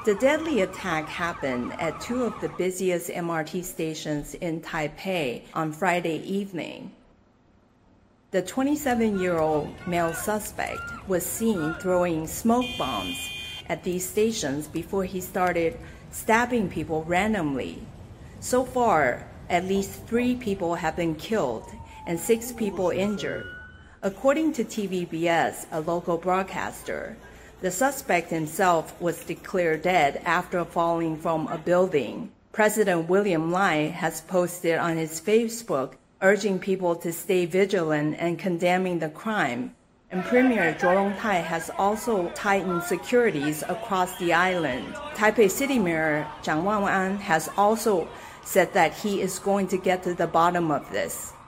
The deadly attack happened at two of the busiest MRT stations in Taipei on Friday evening. The 27-year-old male suspect was seen throwing smoke bombs at these stations before he started stabbing people randomly. So far, at least 3 people have been killed and 6 people injured. According to TVBS, a local broadcaster, the suspect himself was declared dead after falling from a building. President William Lai has posted on his Facebook urging people to stay vigilant and condemning the crime. And Premier Zhou Rongtai has also tightened securities across the island. Taipei City Mayor Zhang Wanwan has also said that he is going to get to the bottom of this.